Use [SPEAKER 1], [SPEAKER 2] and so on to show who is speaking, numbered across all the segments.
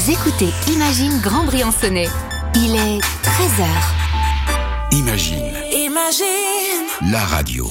[SPEAKER 1] Vous écoutez Imagine Grand Briançonnais. Il est 13h.
[SPEAKER 2] Imagine. La radio.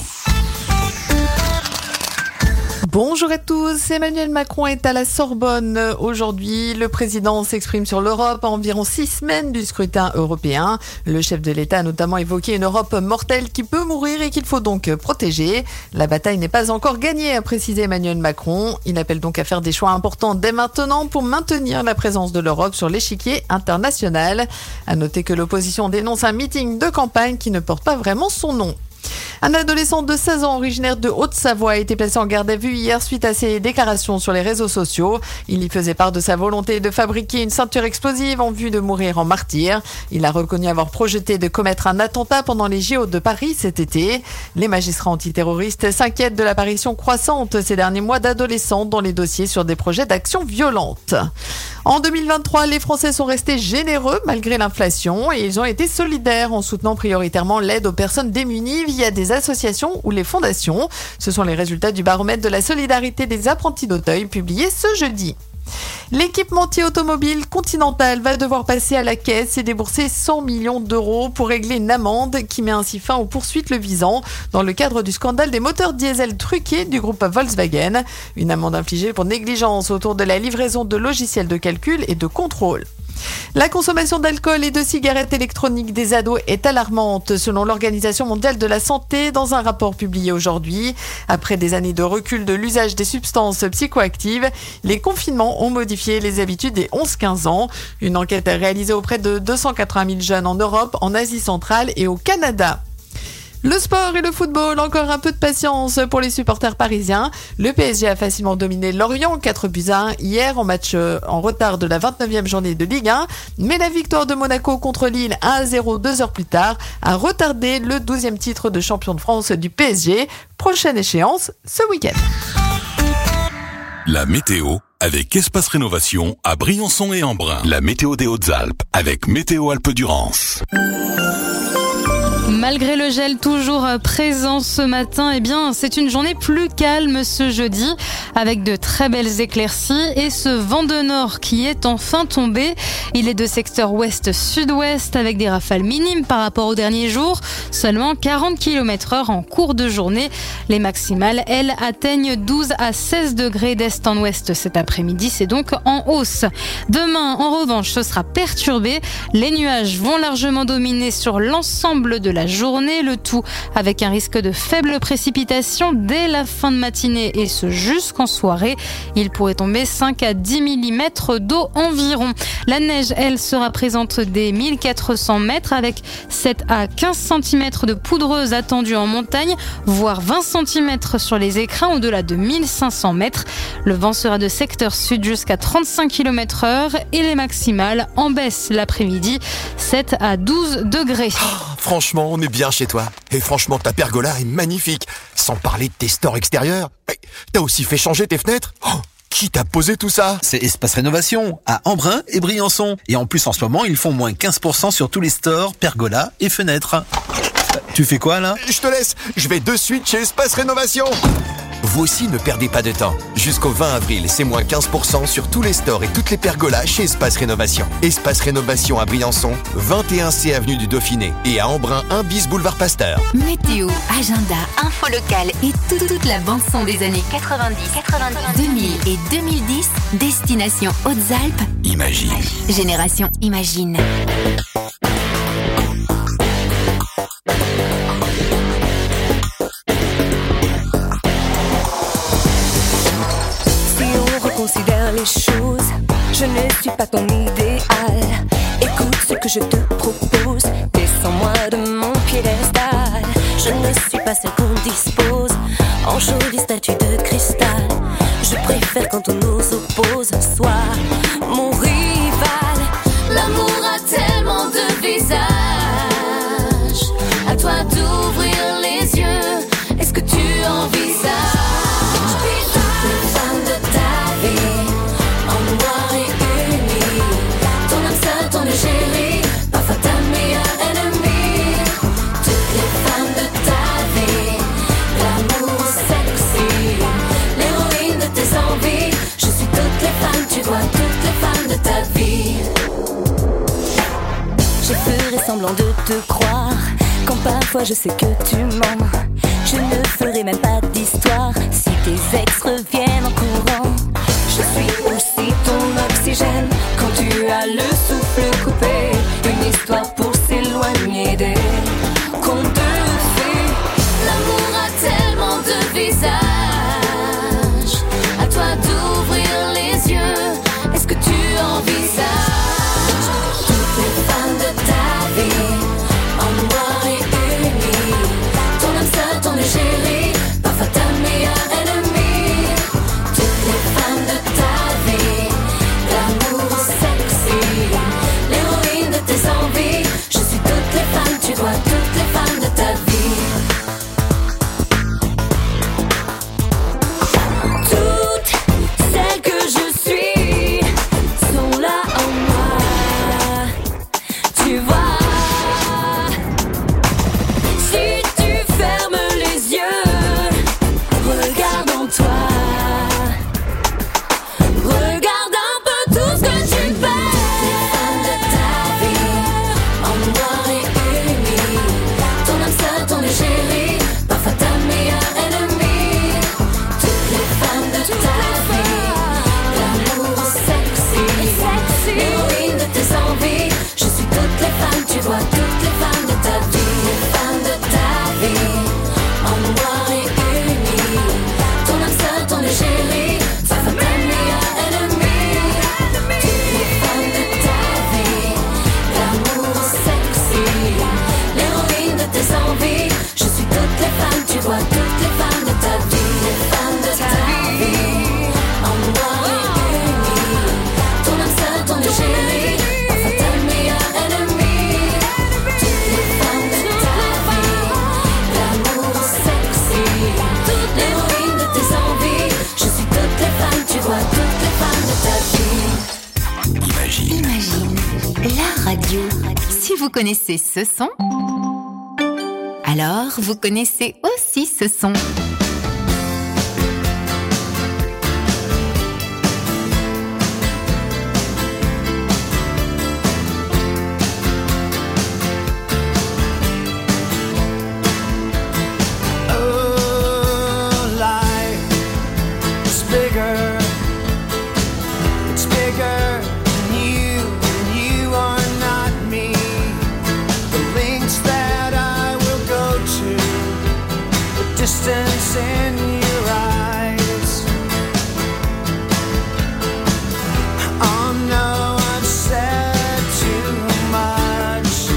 [SPEAKER 3] Bonjour à tous, Emmanuel Macron est à la Sorbonne aujourd'hui. Le président s'exprime sur l'Europe à environ 6 semaines du scrutin européen. Le chef de l'État a notamment évoqué une Europe mortelle qui peut mourir et qu'il faut donc protéger. La bataille n'est pas encore gagnée, a précisé Emmanuel Macron. Il appelle donc à faire des choix importants dès maintenant pour maintenir la présence de l'Europe sur l'échiquier international. À noter que l'opposition dénonce un meeting de campagne qui ne porte pas vraiment son nom. Un adolescent de 16 ans originaire de Haute-Savoie a été placé en garde à vue hier suite à ses déclarations sur les réseaux sociaux. Il y faisait part de sa volonté de fabriquer une ceinture explosive en vue de mourir en martyr. Il a reconnu avoir projeté de commettre un attentat pendant les JO de Paris cet été. Les magistrats antiterroristes s'inquiètent de l'apparition croissante ces derniers mois d'adolescents dans les dossiers sur des projets d'action violente. En 2023, les Français sont restés généreux malgré l'inflation et ils ont été solidaires en soutenant prioritairement l'aide aux personnes démunies via des associations ou les fondations. Ce sont les résultats du baromètre de la solidarité des apprentis d'Auteuil publié ce jeudi. L'équipementier automobile Continental va devoir passer à la caisse et débourser 100 millions d'euros pour régler une amende qui met ainsi fin aux poursuites le visant dans le cadre du scandale des moteurs diesel truqués du groupe Volkswagen. Une amende infligée pour négligence autour de la livraison de logiciels de calcul et de contrôle. La consommation d'alcool et de cigarettes électroniques des ados est alarmante selon l'Organisation mondiale de la santé dans un rapport publié aujourd'hui. Après des années de recul de l'usage des substances psychoactives, les confinements ont modifié les habitudes des 11-15 ans. Une enquête réalisée auprès de 280 000 jeunes en Europe, en Asie centrale et au Canada. Le sport et le football, encore un peu de patience pour les supporters parisiens. Le PSG a facilement dominé Lorient 4-1 hier en match en retard de la 29e journée de Ligue 1. Mais la victoire de Monaco contre Lille 1-0 2 heures plus tard a retardé le 12e titre de champion de France du PSG. Prochaine échéance ce week-end.
[SPEAKER 2] La météo avec Espace Rénovation à Briançon et Embrun. La météo des Hautes-Alpes avec Météo Alpes-Durance.
[SPEAKER 4] Malgré le gel toujours présent ce matin, c'est une journée plus calme ce jeudi avec de très belles éclaircies et ce vent de nord qui est enfin tombé. Il est de secteur ouest-sud-ouest avec des rafales minimes par rapport aux derniers jours, seulement 40 km/h en cours de journée. Les maximales, elles, atteignent 12 à 16 degrés d'est en ouest cet après-midi, c'est donc en hausse. Demain, en revanche, ce sera perturbé. Les nuages vont largement dominer sur l'ensemble de la journée, le tout avec un risque de faibles précipitations dès la fin de matinée et ce jusqu'en soirée. Il pourrait tomber 5 à 10 mm d'eau environ. La neige, elle, sera présente dès 1400 mètres avec 7 à 15 cm de poudreuse attendue en montagne, voire 20 cm sur les écrins au-delà de 1500 mètres. Le vent sera de secteur sud jusqu'à 35 km/h et les maximales en baisse l'après-midi, 7 à 12 degrés.
[SPEAKER 5] Franchement, on est bien chez toi. Et franchement, ta pergola est magnifique. Sans parler de tes stores extérieurs. T'as aussi fait changer tes fenêtres ? Qui t'a posé tout ça ?
[SPEAKER 6] C'est Espace Rénovation, à Embrun et Briançon. Et en plus, en ce moment, ils font moins 15% sur tous les stores, pergolas et fenêtres. Tu fais quoi, là ?
[SPEAKER 5] Je te laisse. Je vais de suite chez Espace Rénovation. Vous aussi, ne perdez pas de temps. Jusqu'au 20 avril, c'est moins 15% sur tous les stores et toutes les pergolas chez Espace Rénovation. Espace Rénovation à Briançon, 21C avenue du Dauphiné et à Embrun, 1 bis boulevard Pasteur.
[SPEAKER 1] Météo, agenda, info locale et toute la bande-son des années 90, 2000 et 2010, destination Hautes-Alpes.
[SPEAKER 2] Imagine.
[SPEAKER 1] Génération Imagine.
[SPEAKER 7] Considère les choses, je ne suis pas ton idéal. Écoute ce que je te propose, descends-moi de mon piédestal. Je ne suis pas celle qu'on dispose en jolie statue de cristal. Je préfère quand on nous oppose, sois mon rival. L'amour a tellement de visages, à toi d'ouvrir les yeux. Est-ce que tu envisages toutes les femmes de ta vie en noir et uni, ton âme seule, ton égérie, parfois ta meilleure ennemie. Toutes les femmes de ta vie, l'amour sexy, l'héroïne de tes envies. Je suis toutes les femmes, tu dois toutes les fois je sais que tu mens. Je ne ferai même pas d'histoire si tes ex reviennent en courant. Je suis aussi ton oxygène quand tu as le souffle coupé. Une histoire pour s'éloigner des contes de fées. L'amour a tellement de visages. À toi d'ouvrir les yeux. Est-ce que tu envisages toutes les femmes de ta vie en noir et uni? Ton âme sœur, ton égérie, parfois ta meilleure ennemie. Toutes les femmes de ta vie, l'amour sexy, l'héroïne de tes envies. Je suis toutes les femmes, tu vois toutes les femmes de ta vie. Toutes celles que je suis sont là en moi. Tu vois, si tu fermes les yeux, regarde en toi. Regarde un peu tout ce que tu fais. Les femmes de ta vie, en noir et uni. Ton âme sœur, ton égérie, parfois ta meilleure ennemie. Toutes les femmes de ta vie, l'amour sexy, l'héroïne de tes envies. Je suis toutes les femmes, tu vois toutes les femmes de ta vie. Les femmes de ta vie, en noir et uni. Ton âme sœur, ton égérie, parfois ta meilleure ennemie. Toutes les femmes de ta vie, l'amour sexy, l'héroïne de tes envies. Je suis toutes les femmes, tu vois toutes les femmes de ta vie. Les femmes de ta vie, en noir et uni. Ton âme sœur, ton égérie, parfois ta meilleure ennemie. Toutes les femmes de ta vie, l'amour sexy, l'héroïne de tes envies. Je suis toutes les femmes, tu vois toutes les femmes de ta vie.
[SPEAKER 2] Imagine.
[SPEAKER 1] La radio. Si vous connaissez ce son, alors vous connaissez aussi ce son.
[SPEAKER 8] Oh, life is bigger. It's bigger than you are not me. The lengths that I will go to, the distance in your eyes. Oh no, I've said too much.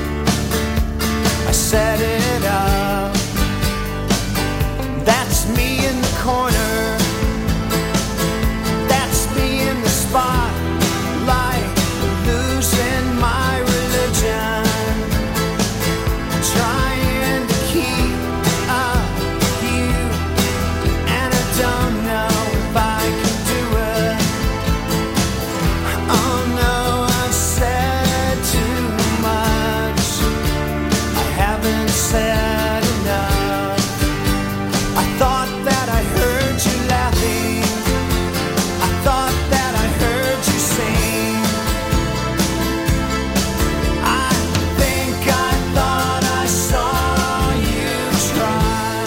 [SPEAKER 8] I set it up. That's me in the corner. That's me in the spotlight, losing my religion, trying to keep up with you, and I don't know if I can do it. Oh no, I've said too much. I haven't said enough. I thought that I heard you laughing. I thought that I heard you sing. I think I thought I saw you try.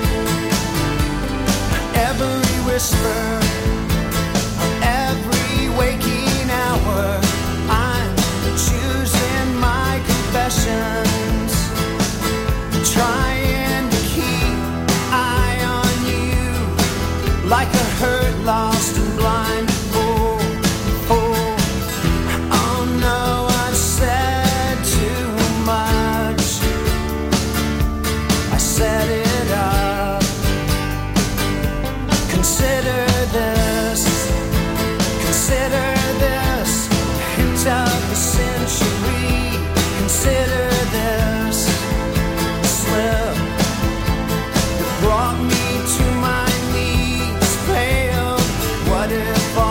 [SPEAKER 8] Every whisper, every waking hour, I'm choosing my confessions, trying to keep eye on you, like a hurt, lost and blind fool. Oh no, I've said too much. I set it up. Consider this, hint of the century. Consider this slip that brought me to my knees, pale. What if all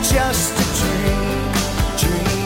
[SPEAKER 8] just a dream, dream.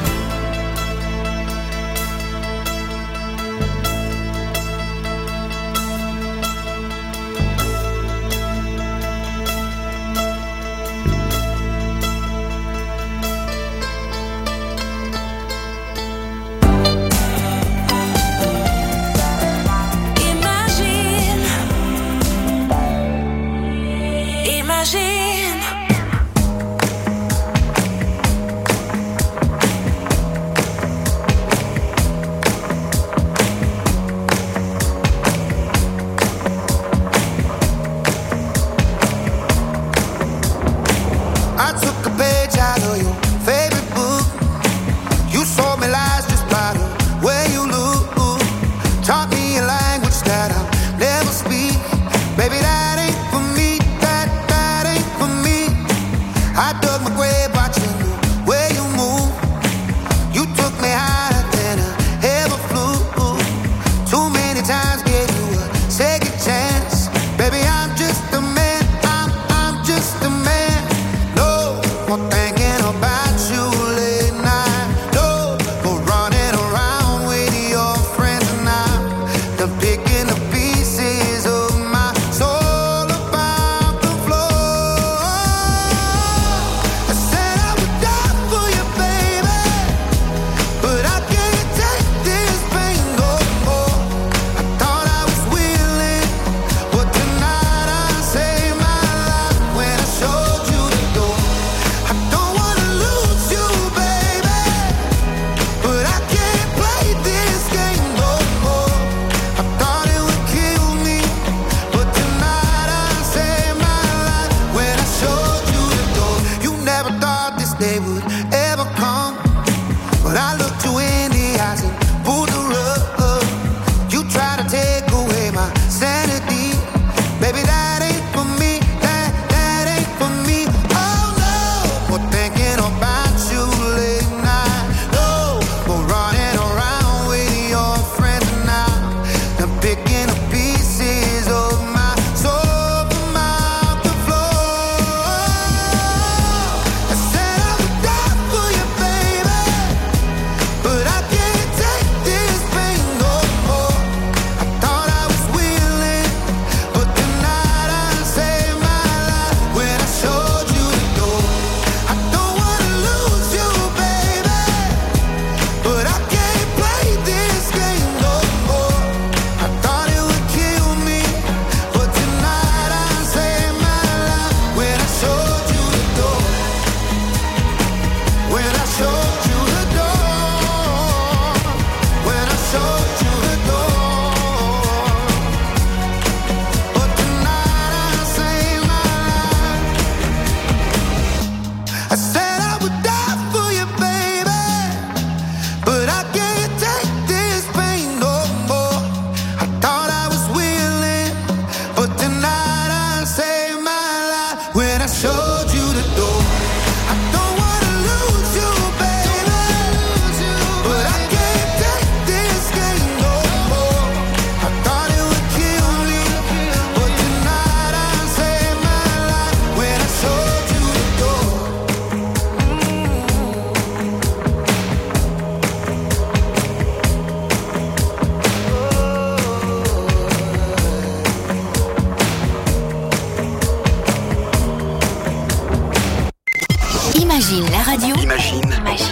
[SPEAKER 1] Imagine la radio. Imagine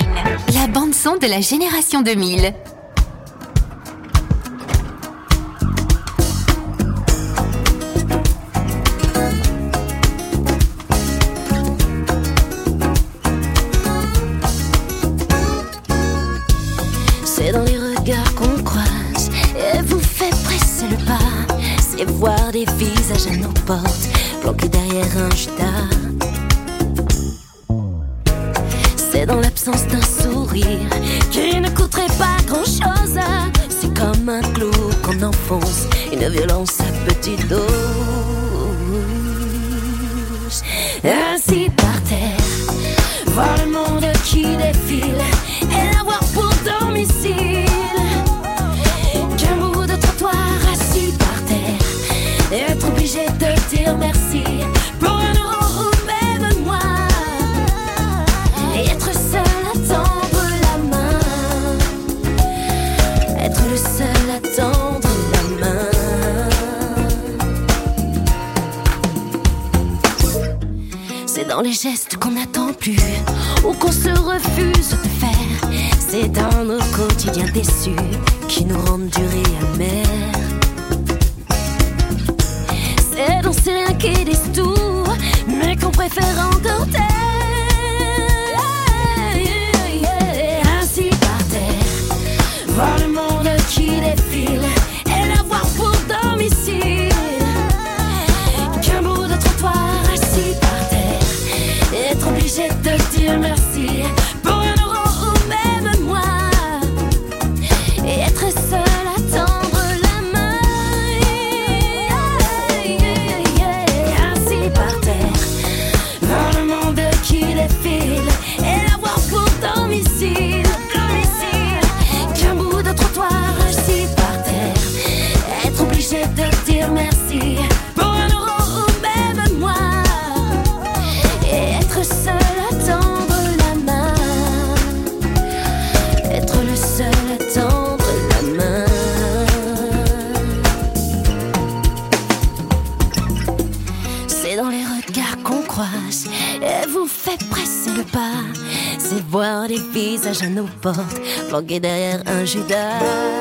[SPEAKER 1] la bande-son de la génération 2000.
[SPEAKER 7] C'est dans les regards qu'on croise et vous fait presser le pas. C'est voir des visages à nos portes, planqués derrière un judas. C'est dans l'absence d'un sourire qui ne coûterait pas grand-chose. C'est comme un clou qu'on enfonce, une violence à petite dose. Ainsi par terre, voir le monde qui défile et l'avoir pour domicile qu'un bout de trottoir assis par terre et être obligé de dire merci pour un euro ou même moi. dans les gestes qu'on n'attend plus ou qu'on se refuse de faire. C'est dans nos quotidiens déçus qui nous rendent durs et amers. C'est dans ces riens qui disent tout, mais qu'on préfère encore taire. Ainsi par terre, voir le monde qui défile et l'avoir pour domicile. Qu'un bout de trottoir assis par terre, être obligé de dire merci pour un euro ou même moi, et être seul à tendre la main. Ainsi par terre, voir le monde qui défile et l'avoir pour domicile. Qu'un bout de trottoir assis par terre, être obligé de dire merci pour un euro ou même moi, et être seul à tendre la main, être le seul à tendre la main. C'est dans les regards qu'on croise et vous fait presser le pas. C'est voir des visages à nos portes, planqués derrière un Judas.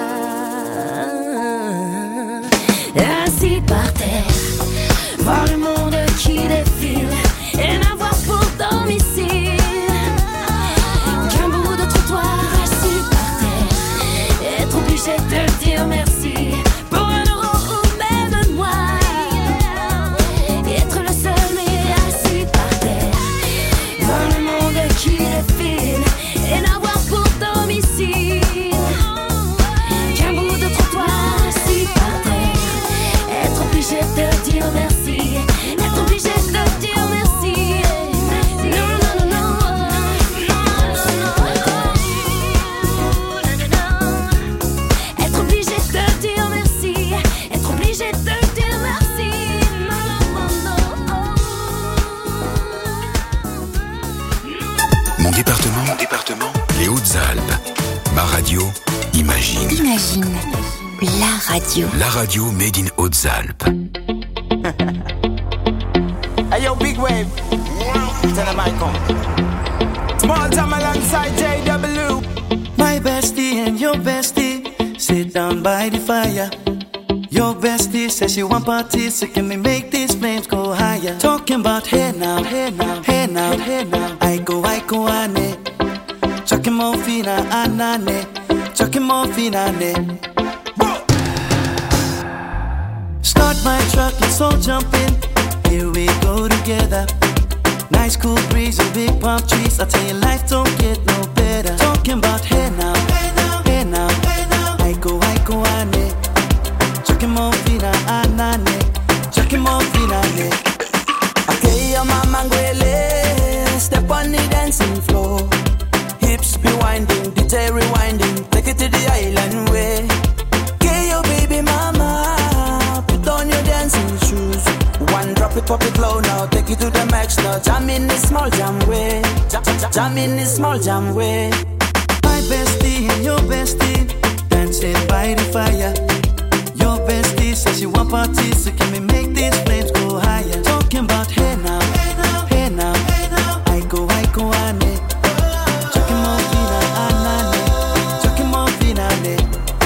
[SPEAKER 7] Ainsi par terre, voir le monde qui défile et n'avoir pour domicile qu'un bout de trottoir assis par terre, être obligé de dire merci pour un euro ou même moi, et être le seul mais assis par terre, voir le monde qui défile et n'avoir pour domicile qu'un bout de trottoir assis par terre, être obligé de dire merci, être obligé de dire merci. Non, non, non, non, être obligé de dire merci, être obligé de dire merci.
[SPEAKER 2] Mon département, les Hautes-Alpes. Ma radio, Imagine.
[SPEAKER 1] Imagine, la radio.
[SPEAKER 2] La radio made in Hautes-Alpes.
[SPEAKER 9] Hey yo, big wave. Tell them I come. Small time alongside JW.
[SPEAKER 8] My bestie and your bestie sit down by the fire. Your bestie says she want parties, so can we make these flames go higher? Talking about hey now, hey now, hey now, hey now. I go ane. Chucking more fina anane. Chucking more fina ane. Start my truck, let's all jump in. Here we go together. Nice cool breeze and big palm trees. I tell you, life don't get no better. Talking about hey now, hey now, hey now, hey now. I go ane. Chucking more fina anane. Chucking more fina ane.
[SPEAKER 9] Okay, your mama ngwele. Step on the dancing floor. Hips be winding, DJ rewinding. Take it to the island way. Okay, your baby mama. Put on your dancing shoes. One drop it, pop it low now. Take it to the max now. Jam in the small jam way. Jam in the small jam way.
[SPEAKER 8] My bestie and your bestie dancing by the fire. Your bestie says she want parties, so can we make these flames go higher? Talking about hey now, hey now, hey now, hey now. I go ane. Chucking more fina anane. Chucking more fina ane.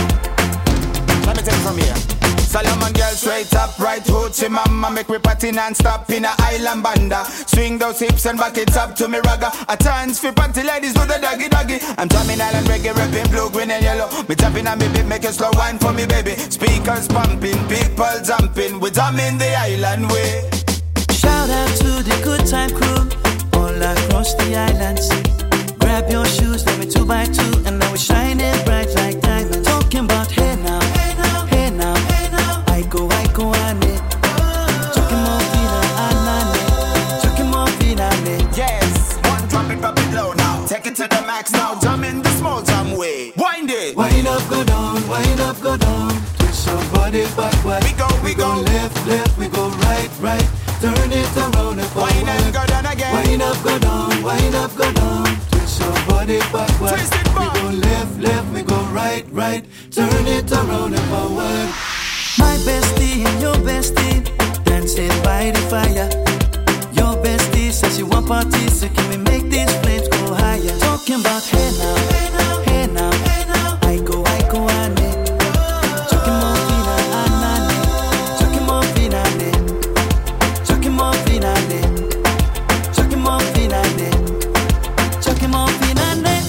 [SPEAKER 9] Let me take it from here. Solomon girl straight up, right hoochie mama. Make me party non-stop in a island banda. Swing those hips and back it up to me ragga. A chance for party ladies do the doggy doggy. I'm drumming island reggae, rapping blue, green and yellow. Me tapping on me beat, make a slow wine for me baby. Speakers pumping, people jumping. We drumming the island way.
[SPEAKER 8] Shout out to the good time crew all across the islands. Grab your shoes, let me 2x2, and now we're shining bright like diamonds. Talking about hey now, hey now, hey now, hey now. I go ane. Chucking more fina anane. Chucking more fina ane.
[SPEAKER 9] Yes, one drop it low now. Take it to the max now. Jump in the small jam way. Wind it.
[SPEAKER 8] Wind up, go down, wind up, go down. Twist your body backward.
[SPEAKER 9] We go
[SPEAKER 8] left, we go right. Turn it around and forward.
[SPEAKER 9] Wind and go down again.
[SPEAKER 8] Wind up, go down, wind up, go down. Twist your body backward.
[SPEAKER 9] Twist it back.
[SPEAKER 8] We go left, we go right. Turn it around and forward. My bestie and your bestie dancing by the fire. Your bestie she says she want parties, so can we make these flames go higher? Talking about hey now, hey now, hey now, hey now. I go, ane. Talking more fina, anane. Talking more fina, ane. Talking more fina, ane. Talking more fina, ane. Talking more fina, ane.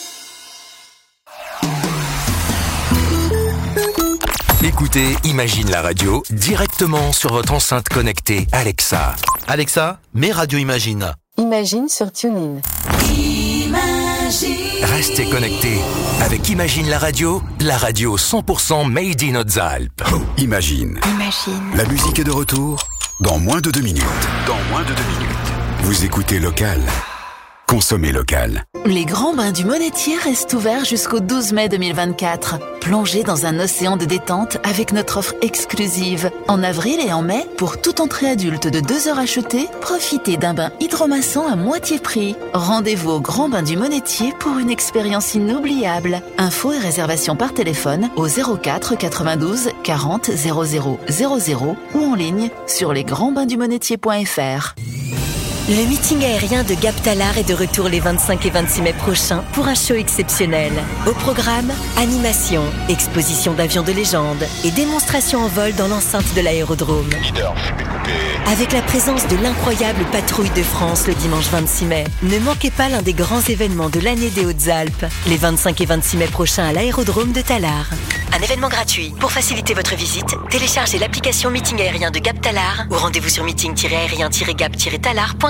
[SPEAKER 10] Écoutez Imagine la radio directement sur votre enceinte connectée Alexa.
[SPEAKER 6] Alexa, mets Radio Imagine.
[SPEAKER 11] Imagine sur TuneIn.
[SPEAKER 1] Imagine.
[SPEAKER 10] Restez connectés avec Imagine la radio 100% made in Hautes-Alpes.
[SPEAKER 2] Oh, Imagine. La musique est de retour dans moins de 2 minutes. Vous écoutez Local. Consommez local.
[SPEAKER 12] Les grands bains du Monétier restent ouverts jusqu'au 12 mai 2024. Plongez dans un océan de détente avec notre offre exclusive. En avril et en mai, pour toute entrée adulte de 2 heures achetée, profitez d'un bain hydromassant à moitié prix. Rendez-vous au Grand Bain du Monétier pour une expérience inoubliable. Infos et réservations par téléphone au 04 92 40 00 00 ou en ligne sur lesgrandsbainsdumonétier.fr.
[SPEAKER 13] Le meeting aérien de Gap Talard est de retour les 25 et 26 mai prochains pour un show exceptionnel. Au programme, animation, exposition d'avions de légende et démonstration en vol dans l'enceinte de l'aérodrome. Avec la présence de l'incroyable patrouille de France le dimanche 26 mai. Ne manquez pas l'un des grands événements de l'année des Hautes-Alpes, les 25 et 26 mai prochains à l'aérodrome de Talard. Un événement gratuit. Pour faciliter votre visite, téléchargez l'application Meeting aérien de Gap Talard ou rendez-vous sur meeting-aérien-gap-talard.com.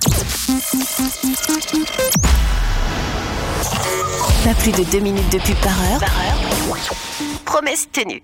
[SPEAKER 1] Pas plus de 2 minutes de pub par heure.
[SPEAKER 13] Promesse tenue.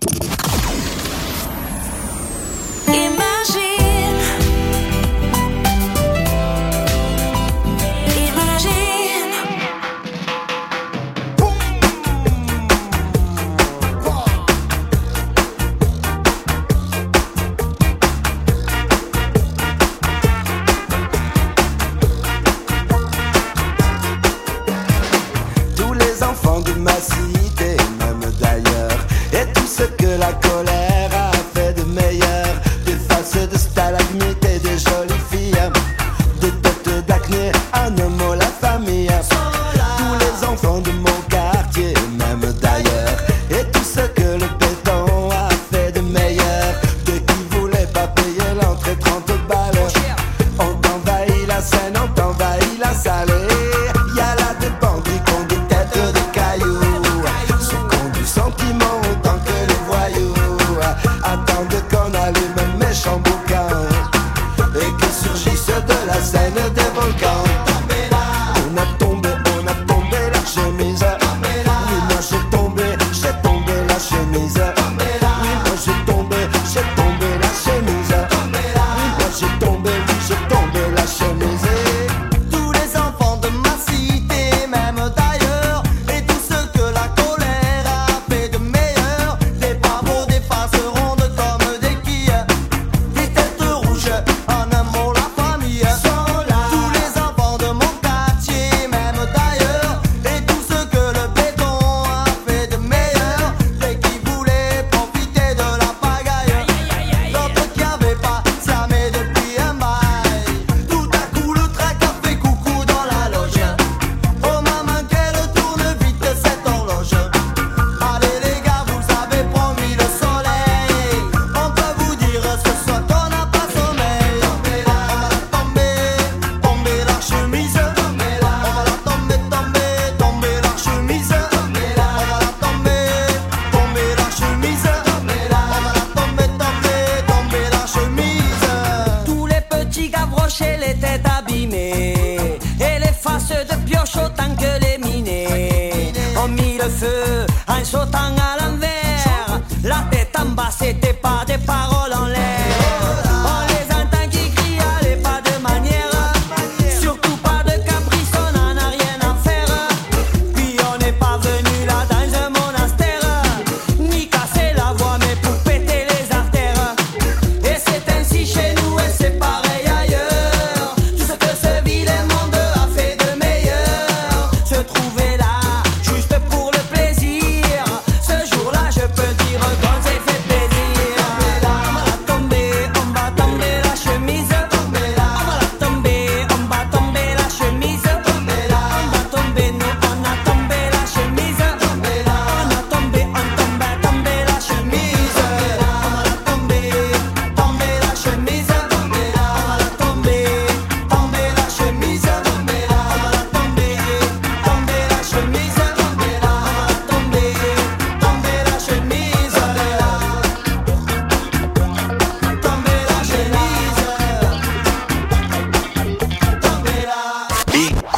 [SPEAKER 8] Ce jour-là, je peux dire qu'on s'est fait plaisir.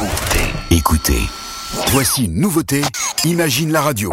[SPEAKER 2] Écoutez. Voici une nouveauté, Imagine la radio.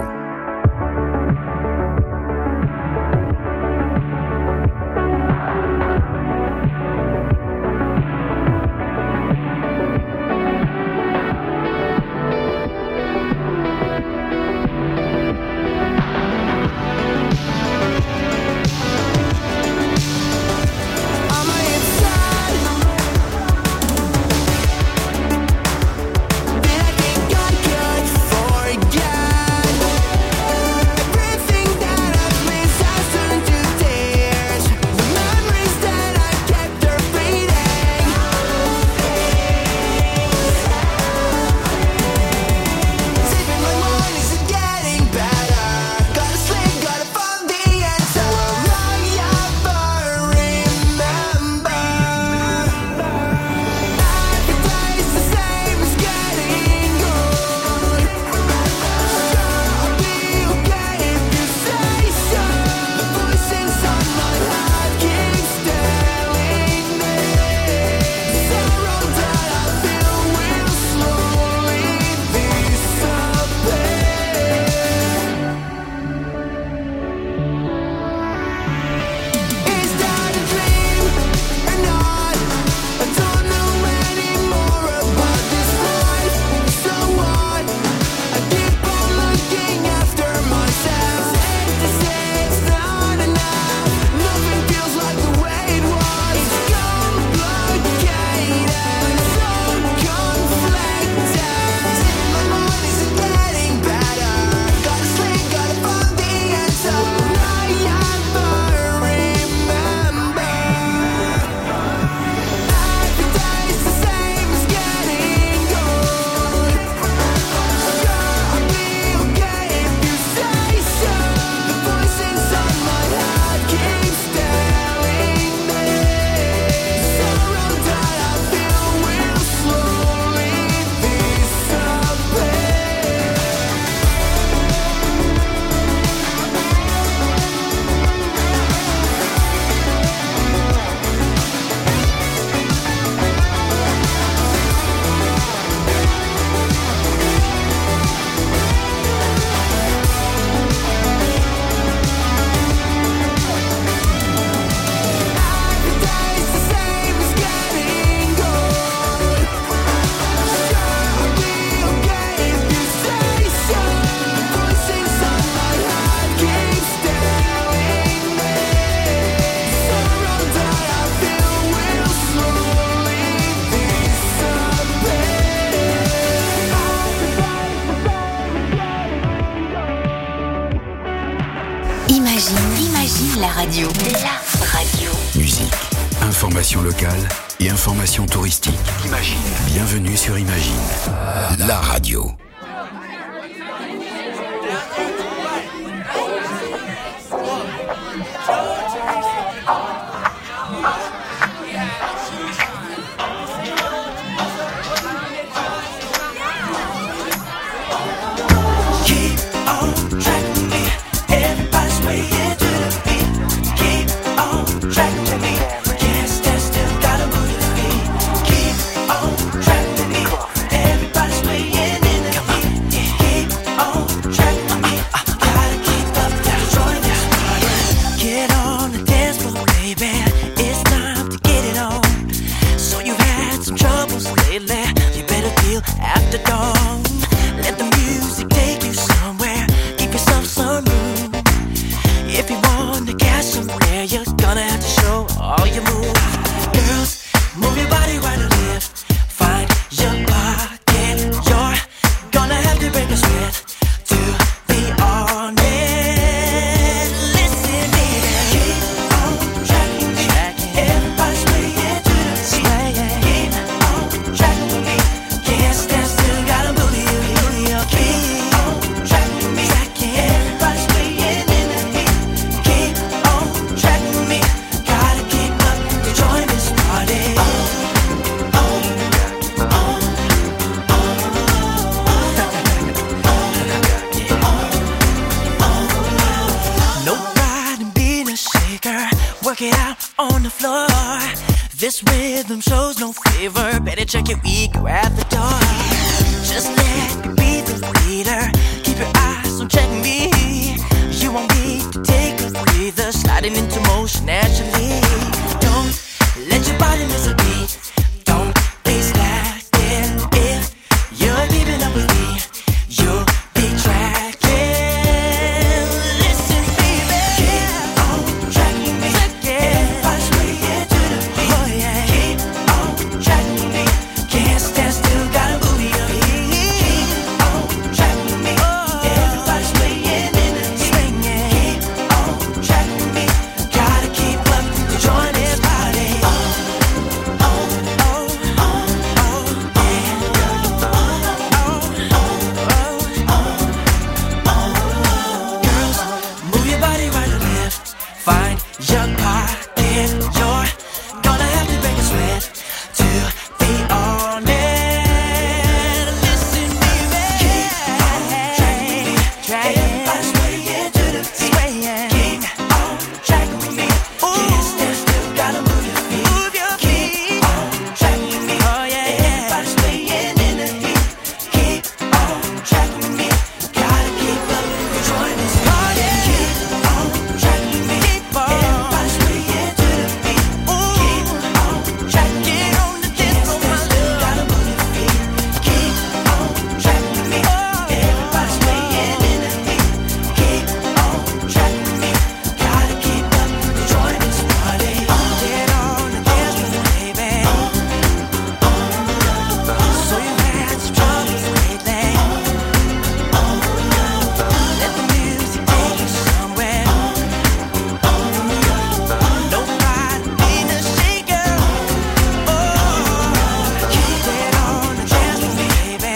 [SPEAKER 1] Imagine la radio. La radio.
[SPEAKER 2] Musique, information locale et information touristique. Imagine. Bienvenue sur Imagine, la radio.
[SPEAKER 8] Come
[SPEAKER 14] This rhythm shows no favor. Better check your ego at the door. Just let me be the leader. Keep your eyes on check me. You want me to take a breather, sliding into motion naturally. Don't let your body miss a beat. Don't be slacking. If you're keeping up with me, you'll be tracking. Listen, baby, keep on tracking me. Everybody's swaying to the beat. Oh yeah, keep on tracking me. Can't stand still, gotta move your feet. Keep on tracking me. Everybody's swaying in the heat. Keep on tracking me. Gotta keep up to join this party. Girls, move your body right or left. Find your pocket. You're gonna have to break a sweat to be on it. Listen, baby, keep on tracking me. Everybody's swaying to the beat. Keep on tracking with me. Can't stand still, gotta move your feet. Keep on tracking me. Everybody's swaying in the heat. Keep on tracking with me. Gotta keep up, join this party. Keep on tracking me. Everybody's swaying to the beat. Keep on tracking on the dance floor, still gotta move your feet. Keep on tracking me. Everybody's swaying in the heat. Keep on tracking me. Gotta keep up, join this party. Get on the dance floor, baby. So you've had some troubles lately. Let the music take you somewhere. Nobody need a shaker. Keep it on the dance floor, baby.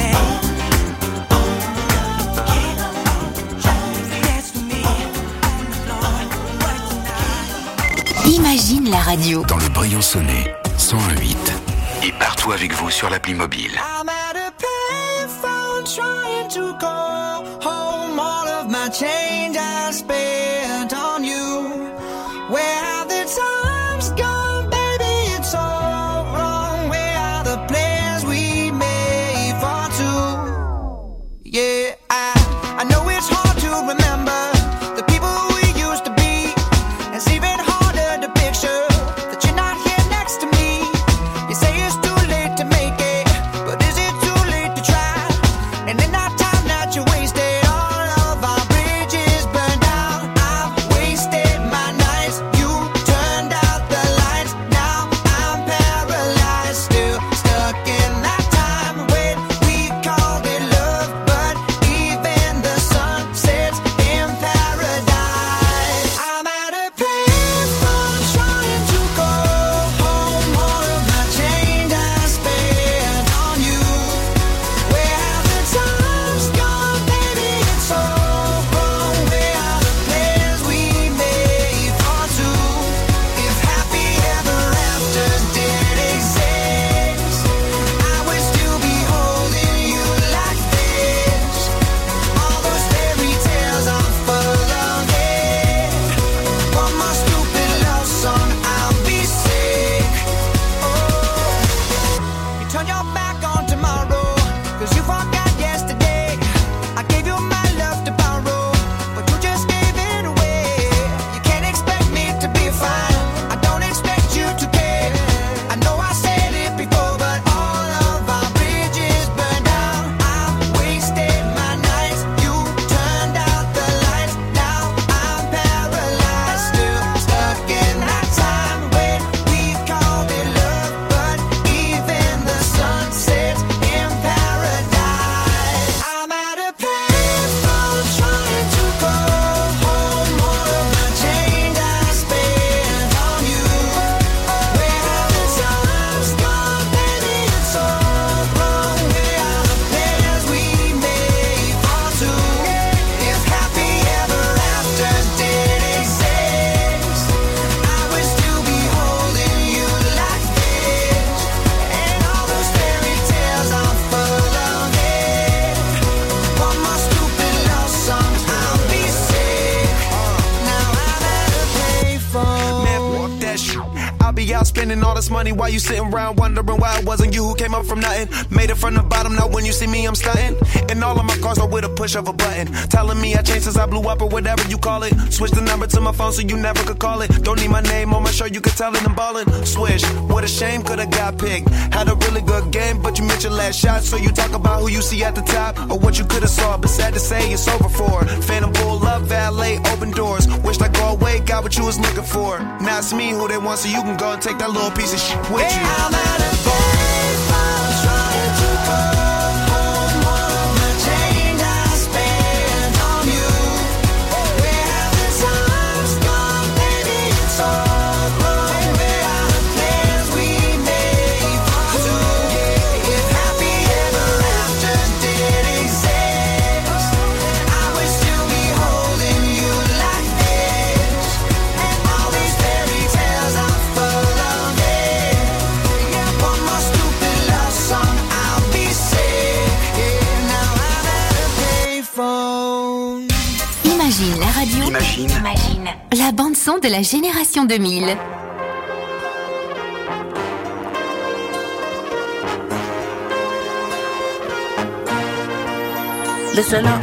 [SPEAKER 14] Dance with me on the floor right tonight.
[SPEAKER 1] Imagine la radio.
[SPEAKER 2] Dans le Briançonnais, 101.8. Et partout avec vous sur l'appli mobile.
[SPEAKER 8] I'm at a payphone trying to call home all of my change I spent on you. Where have the times gone, baby? It's all wrong. Where are the plans we made for two? Yeah, I know it's hard to remember the people we used to be. It's even harder to picture that you're not here next to me. You say it's too late to make it, but is it too late to try? And in that time that you wasted, all of our bridges burned down.
[SPEAKER 15] be out spending all this money while you sitting around wondering why it wasn't you who came up from nothing. Made it from the bottom, now when you see me, I'm stunting. And all of my cars are with a push of a button. Telling me I changed since I blew up or whatever you call it. Switch the number to my phone so you never could call it. Don't need my name on my shirt, you could tell it I'm ballin'. Swish, what a shame, could've got picked. Had a really good game, but you missed your last shot. So you talk about who you see at the top or what you could've saw. But sad to say, it's over for. Phantom pull up, valet, open doors. Wished I go away, got what you was looking for. Now it's me who they want, so you can go and take that little piece of shit with you.
[SPEAKER 14] I'm at a baseball trying to come home. More of the change I spent on you. Where have the times gone, baby? It's all wrong. Where are the plans we made for two? If happy ever after did exist, I would still be holding you like this. And all these fairy tales are full of it. Yeah, one more stupid love song, I'll be sick. Yeah, now I'm at a payphone.
[SPEAKER 1] Imagine la radio.
[SPEAKER 2] Imagine.
[SPEAKER 1] La bande-son de la génération 2000.
[SPEAKER 16] Listen up.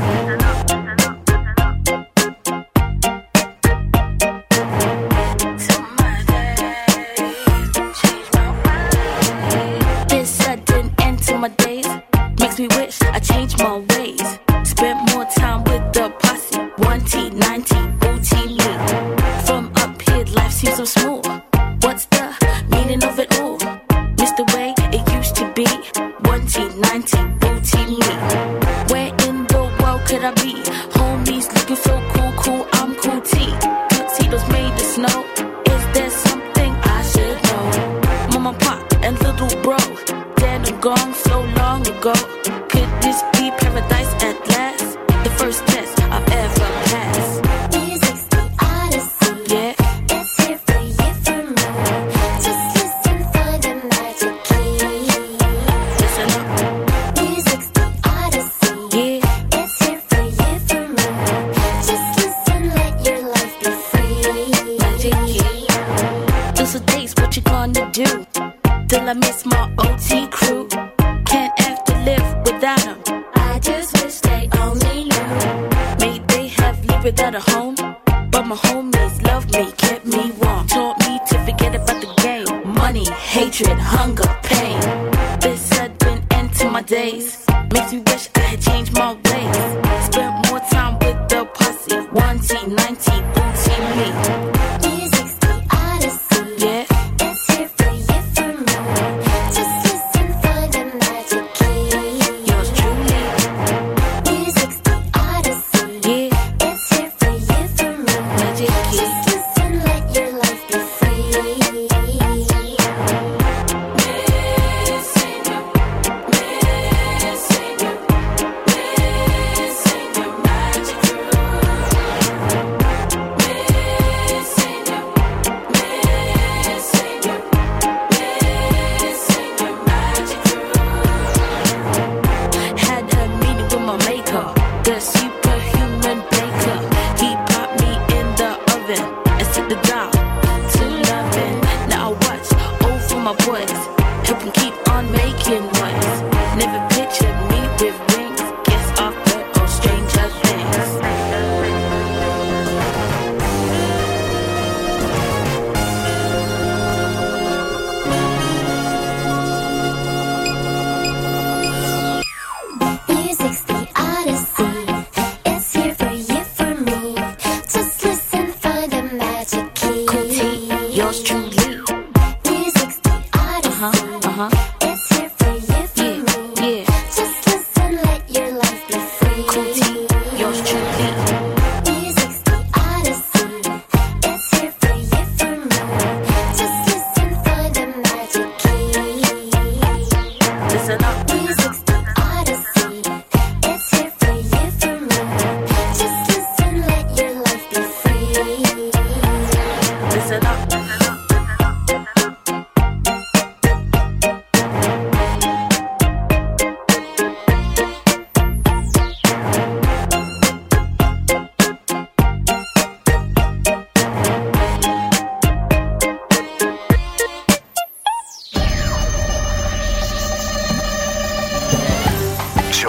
[SPEAKER 16] This sudden end to my days makes me wish I changed my ways. Spent more time with the posse. 1T, 90, booty me. From up here, life seems so smooth. What's the meaning of it all? Missed the way it used to be. 1T, 90, booty me. Where in the world could I be? Homies looking so cool, I'm cool T. Tuxedos made of snow. Is there something I should know? Mama, pop, and little bro, dead and gone so long ago. Could this be paradise at last? The first test I've ever passed.
[SPEAKER 7] Music's the odyssey.
[SPEAKER 16] Yeah.
[SPEAKER 7] It's here for you, for me. Just listen for the magic key.
[SPEAKER 16] Listen up.
[SPEAKER 7] Music's the odyssey.
[SPEAKER 16] Yeah.
[SPEAKER 7] It's here for you, for me. Just listen, let your life be free.
[SPEAKER 16] Magic key. Those are days, what you gonna do? Till I miss my OT crew. Can't have to live without them.
[SPEAKER 7] I just wish they only knew.
[SPEAKER 16] May they have lived without a home, but my homies loved me, kept me warm, taught me to forget about the game. Money, hatred, hunger, pain. This sudden end to my days makes me wish I had changed my ways. Spent more time with the posse. 1T, 90, booty me.
[SPEAKER 7] Music's the odyssey.
[SPEAKER 16] Yeah.
[SPEAKER 7] It's here for you, for me. Just listen for the magic key.
[SPEAKER 16] Yours truly.
[SPEAKER 7] Music's the odyssey.
[SPEAKER 16] Yeah.
[SPEAKER 7] It's here for you, for me.
[SPEAKER 16] Magic key.
[SPEAKER 7] Just listen, let your life be free.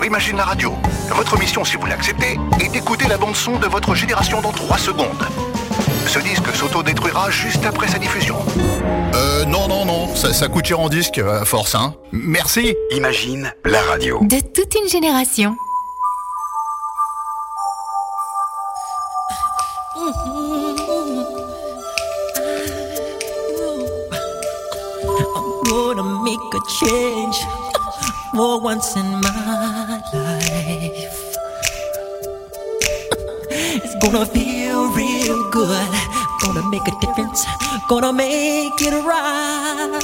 [SPEAKER 17] Imagine la radio. Votre mission, si vous l'acceptez, est d'écouter la bande-son de votre génération dans 3 secondes. Ce disque s'auto-détruira juste après sa diffusion.
[SPEAKER 18] Non, ça coûte cher en disque, à force, hein. Merci.
[SPEAKER 2] Imagine la radio.
[SPEAKER 1] De toute une génération.
[SPEAKER 14] I'm gonna make a change for once in my life. It's gonna feel real good. Gonna make a difference. Gonna make it right.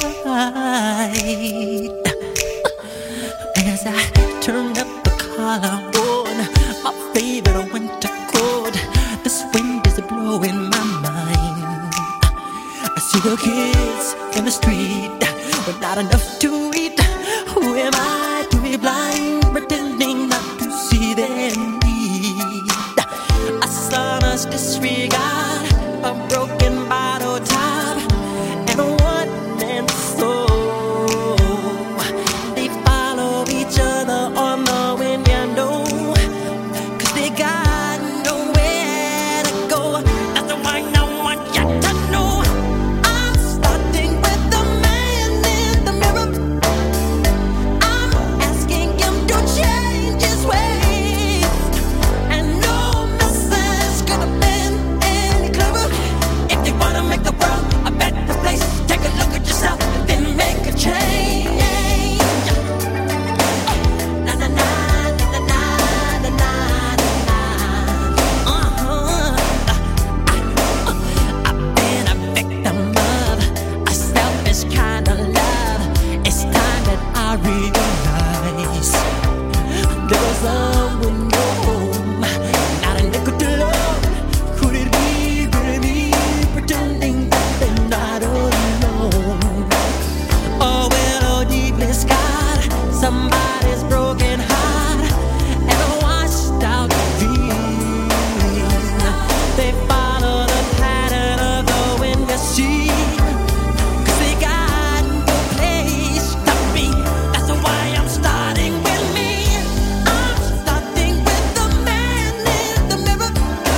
[SPEAKER 14] As I turn up the collar on my favorite winter coat, this wind is blowing my mind. I see the kids in the street with not enough to eat. Who am I to be blind, pretending not to see their need? A son's disregard, a broken bottle top, and a one-man soul. They follow each other on the window, 'cause they got nowhere to go. That's why I want you to know I'm starting with the man in the mirror. I'm asking him to change his ways, and no message could have been any clearer. If you wanna make the world a better place, take a look at yourself and then make a change. Na na na na na na na na. I've been a victim of a selfish kind of love. It's time that I realize there was someone home, not a nickel to love. Could it be really me pretending that they're not alone? Oh, well, oh, deeply scarred, somebody's broken heart and a washed out dream. They follow the pattern of the wind you see, 'cause they got no place to be. That's why I'm starting with me. I'm starting with the man in the mirror.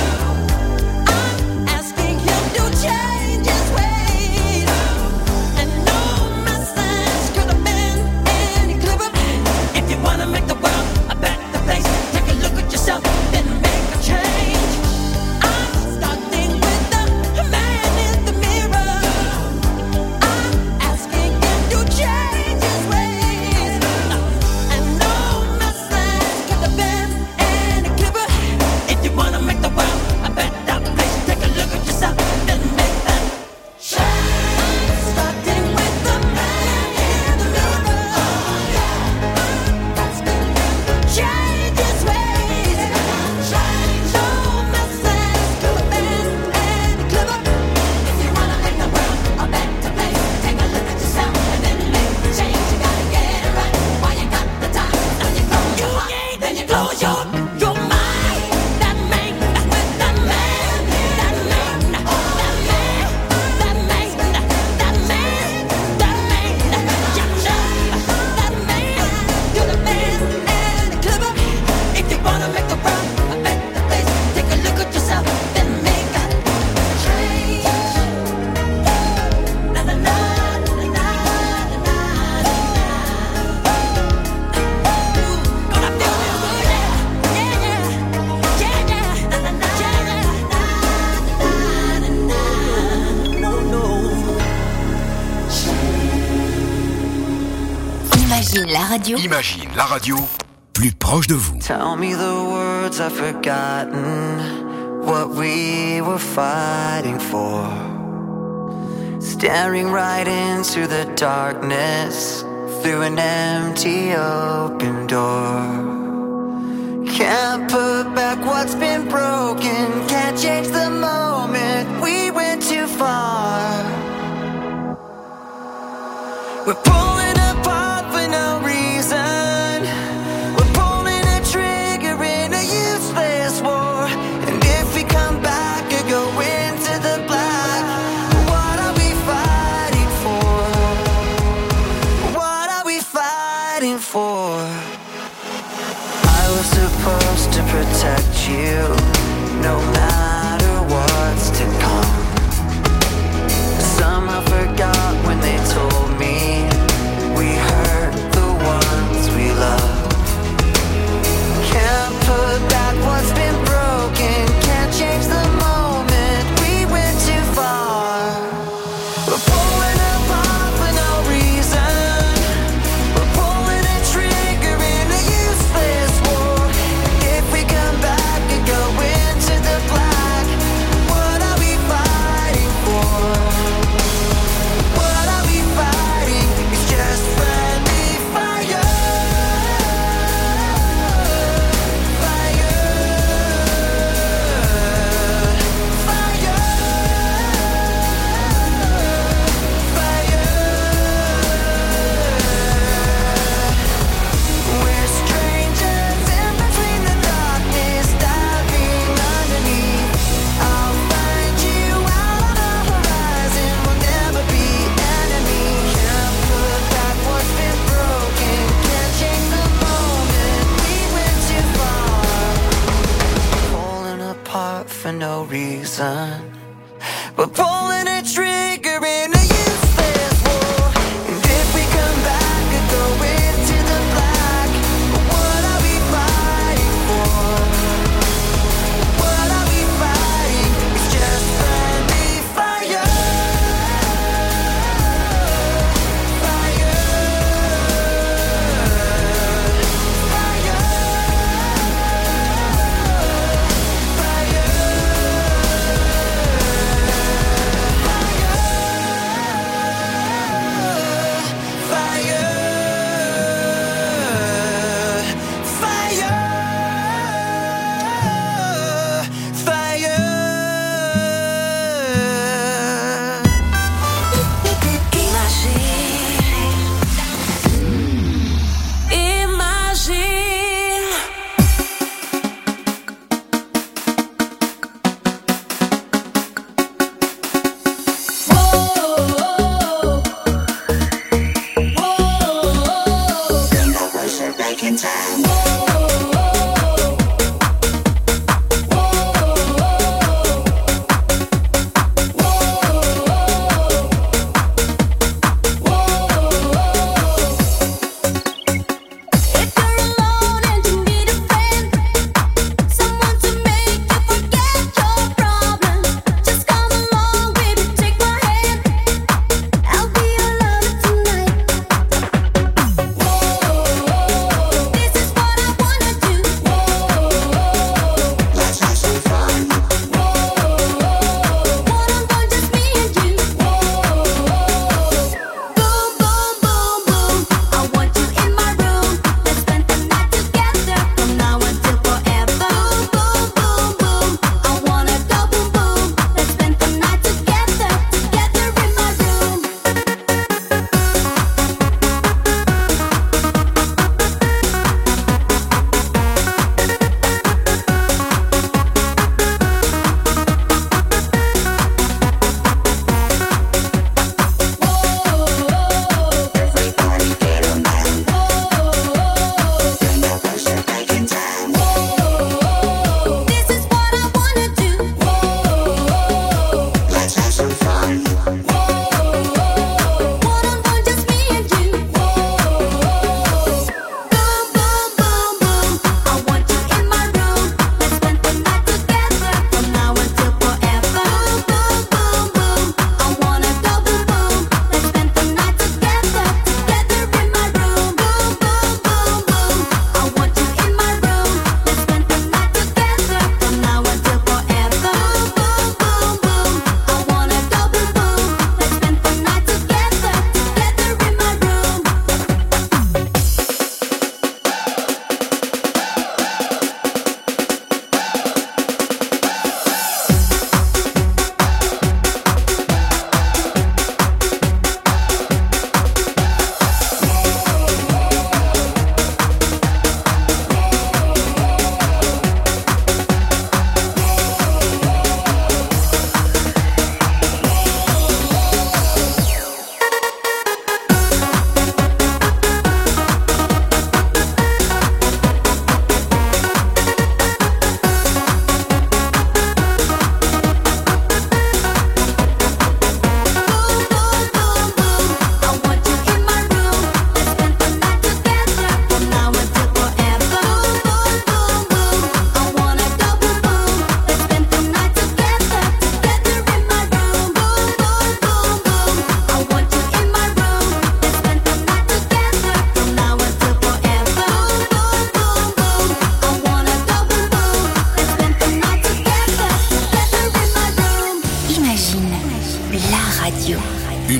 [SPEAKER 14] I'm asking him to change his ways, and no message could have been any clearer. If you wanna make the world a better place, take a look at yourself, then make a change. I'm starting with the man in the mirror. I'm asking him to change his ways, and no message could have been any clearer. If you wanna make the world a better place, take a look at yourself, then make that change. I'm starting with the man in the mirror. Asking him to change his ways. No message could have been any clearer. If you wanna make the world a better place, take a look at yourself and then make the change. You gotta get it right while you got the time. Now you close your heart, then you close your mind. That man, that's with that man. That man, that man, that man, that man, that man. You know that man could have been any clearer. If you wanna make the world a better place, take a look at yourself, then make a change. Na na na na na na na. Gonna feel real good, yeah, yeah, yeah, yeah. Na na na na na na. No no.
[SPEAKER 1] Imagine la radio.
[SPEAKER 2] Imagine la radio plus proche de vous.
[SPEAKER 19] Tell me the words I've forgotten, what we were fighting for. Staring right into the darkness through an empty open door. Can't put back what's been broken, can't change the moment we went too far. We're pulling apart for no reason. We're pulling a trigger in a useless war. And if we come back or go into the black, what are we fighting for? What are we fighting for? was supposed to protect you, no matter what's to come. Somehow forgot when they told me we hurt the ones we love. Can't put back what's been broken, can't change the moment we went too far. We're pulling apart for no reason, we're pulling a trigger in a useless war. If we come back and go into the black, what are we fighting for? What are we fighting? It's just friendly fire. We're strangers in between the darkness, diving underneath. I'll find you out on the horizon, we'll never be enemies. Can't put back what's been broken, can't change the moment we went too far. Pulling apart for no reason, we're pulling a trigger in a useless war. And if we come back and go into the black, what are we fighting for? What are we fighting? It's just friendly fire. Fire.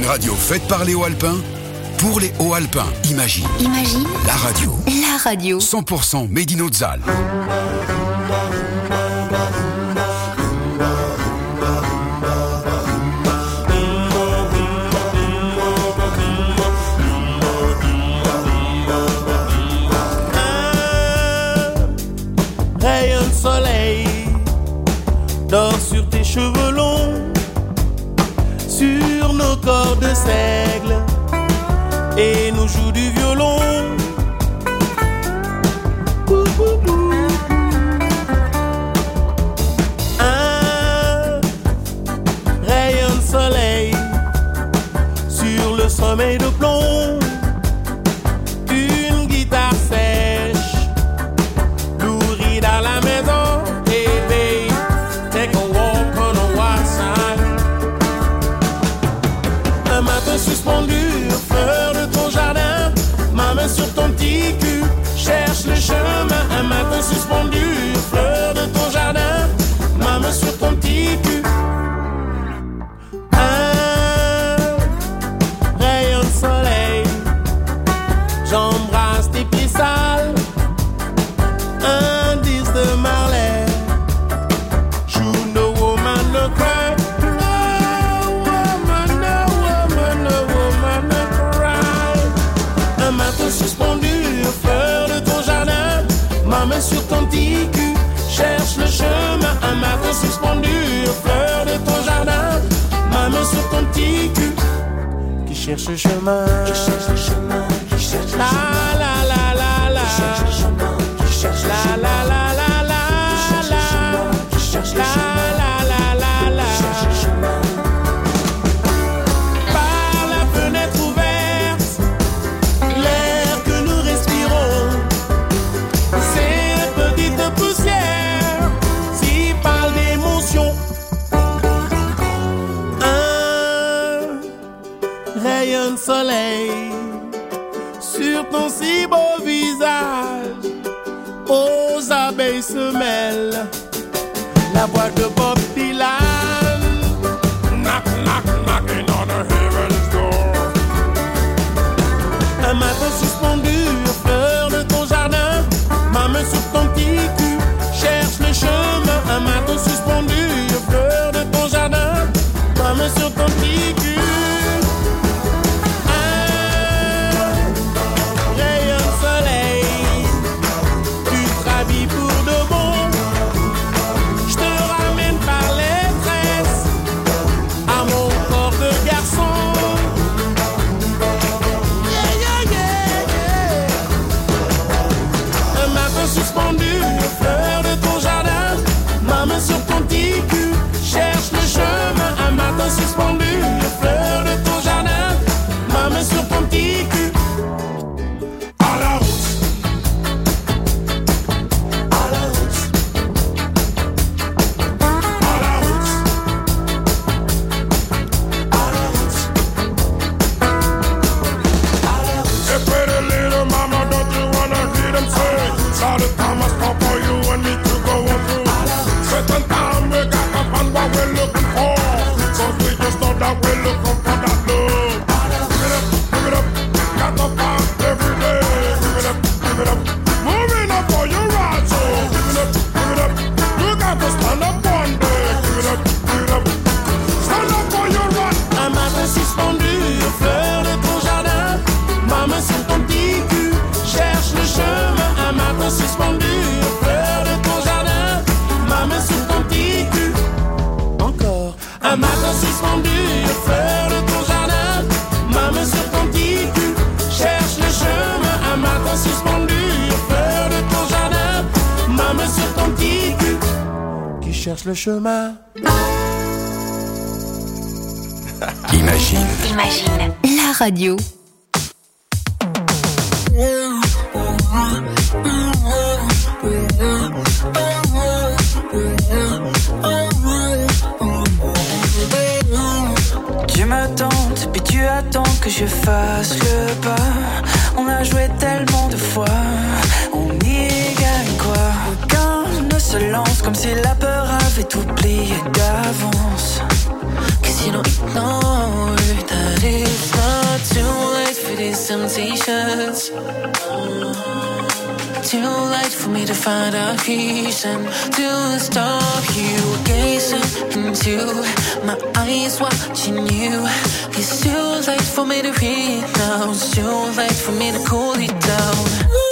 [SPEAKER 2] Une radio faite par les Hauts-Alpins, pour les Hauts-Alpins. Imagine.
[SPEAKER 1] Imagine.
[SPEAKER 2] La radio.
[SPEAKER 1] La radio.
[SPEAKER 2] 100% Made in Haute-Salle.
[SPEAKER 8] Rayon de soleil dort sur tes cheveux longs, sur nos corps de seigle, et nous joue du violon. Un rayon de soleil sur le sommeil de plomb, une guitare sèche nourrie dans la maison. Hey babe, take a walk on the wild side. Un matin suspendu, fleur de ton jardin, ma main sur ton petit cul, cherche le chemin. Un matin suspendu, fleur de ton jardin, ma main sur ton petit cul. Un rayon de soleil, j'embrasse tes pieds sales. Un disque de Marley, you know woman no cry. No woman, no woman, no woman no cry. Un matin suspendu, fleur de ton jardin, ma main sur ton petit cul, cherche le chemin. Un matin suspendu, fleur de ton jardin, ma main sur ton petit cul, qui cherche le chemin, qui cherche le chemin, qui cherche le chemin. La la la la la, qui cherche le chemin, qui cherche le chemin. La la la la la, qui cherche le chemin, qui cherche le chemin. La la la la la, qui cherche le chemin. Par la fenêtre ouverte, l'air que nous respirons, ces petites poussières s'y parlent d'émotion. Un rayon de soleil sur ton si beau visage, aux abeilles se mêlent la voix de Bob Dylan. Knock, knock, knocking on the heaven's door. Un matin suspendu, fleur de ton jardin, ma main sur ton petit cul, cherche le chemin. Un matin suspendu, fleur de ton jardin, ma main sur ton petit cul. Pour de bon, je te ramène par les tresses à mon corps de garçon. Yeah, yeah, yeah, yeah. Un matin suspendu, fleur de ton jardin, ma main sur ton petit cul, cherche le chemin. Un matin suspendu, fleur de ton jardin, ma main sur ton petit cul. À la route. All the time I stop for you and me to go on through. Certain time we got to find what we're looking for, 'cause we just know that we're looking for that love. Give it up, got to find every day. Give it up, moving up for your ride, so give it up, you got to stand up one day. Give it up, stand up for your ride. Un matin suspendu, fleur de ton jardin, ma main sur ton petit cul, cherche le chemin. Un matin suspendu, fleur de ton jardin, ma main sur ton petit cul. Encore. Un matin suspendu, fleur de ton jardin, ma main sur ton petit cul, cherche le chemin. Un matin suspendu, fleur de ton jardin, ma main sur ton petit cul, qui cherche le chemin.
[SPEAKER 2] Imagine.
[SPEAKER 1] Imagine. La radio.
[SPEAKER 14] Tu me tentes, puis tu attends que je fasse le pas. On a joué tellement de fois, on y gagne quoi? Aucun ne se lance comme si la peur avait oublié d'avance. Que si l'on ignore ta too late for me to find a reason to stop you. Gazing into my eyes, watching you. It's too late for me to read now. It's too late for me to cool it down.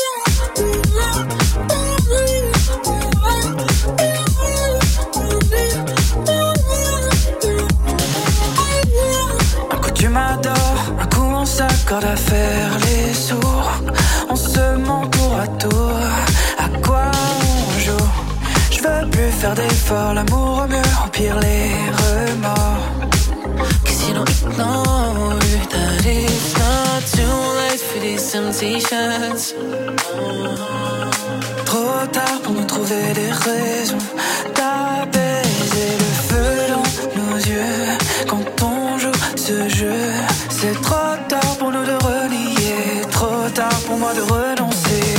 [SPEAKER 8] Un coup tu m'adores, un coup on s'accorde à faire les sourds. On se ment tour à tour, à quoi on joue? Je veux plus faire d'efforts, l'amour au mieux, empire les remords.
[SPEAKER 14] Cause you don't ignore that it's not too late for these temptations.
[SPEAKER 8] Trop tard pour nous trouver des raisons d'apaiser le feu dans nos yeux. Quand on joue ce jeu, c'est trop tard pour nous de renier, trop tard pour moi de renoncer.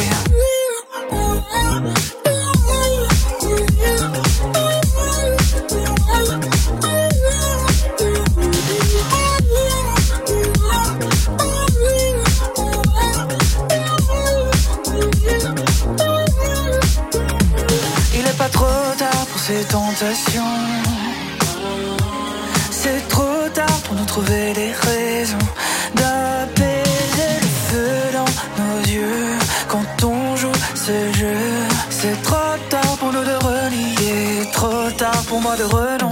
[SPEAKER 8] Il est pas trop tard pour ces tentations. C'est trop tard pour nous trouver des raisons d'apaiser le feu dans nos yeux. Quand on joue ce jeu, c'est trop tard pour nous de renier, trop tard pour moi de renoncer.